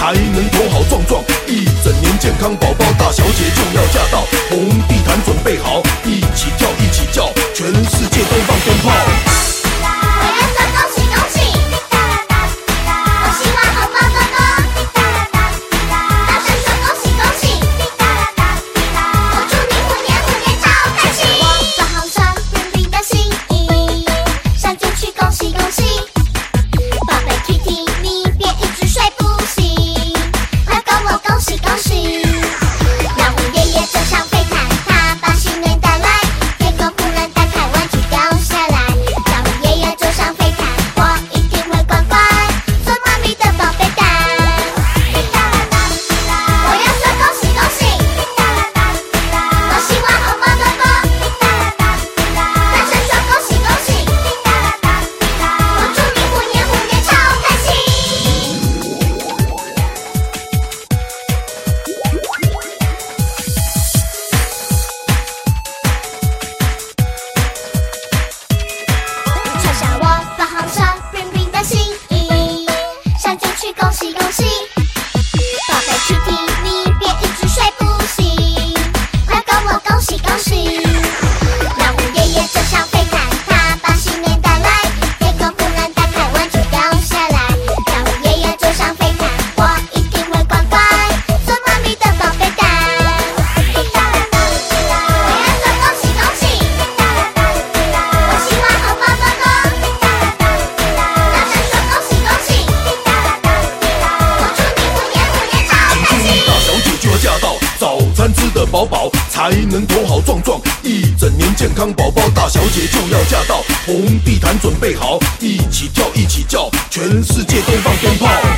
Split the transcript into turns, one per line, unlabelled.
才能头好壮壮，一整年健康宝宝。大小姐就要嫁到，红地毯准备好，一起跳一起叫，全世界都放鞭炮。
我要说恭喜恭喜，我希望红包多多，大声说恭喜恭喜，我祝你虎年虎年超开心。我把红绳变冰的心意，上街去恭喜恭喜，宝贝 Kitty 你别一直睡不醒，快跟我恭喜恭喜。老虎爷爷走上飞毯，他把新年带来，天空忽然打开，玩具掉下来。老虎爷爷走上飞毯，我一定会乖乖做妈咪的宝贝蛋。我要说恭喜恭喜，我希望红包多多，大声说恭喜恭喜，我祝你虎年虎年超开心。穿上我粉红色 bling bling 的新衣，上街去恭喜恭喜，宝贝 Kitty 你别一直睡不醒，快跟我恭喜恭喜。老虎爷爷走上飞毯，他把新年带来，天空忽然打开，玩具掉下来。老虎爷爷走上飞毯，我一定会乖乖做妈咪的宝贝蛋。我要说恭喜恭喜，我希望红包多多，大声说恭喜恭喜，我祝你虎年虎年超开心。
大小姐就要嫁到，早餐吃得饱饱，才能头好壮壮，一整年健康宝宝。大小姐就要嫁到，红地毯准备好，一起跳一起叫，全世界都放鞭炮。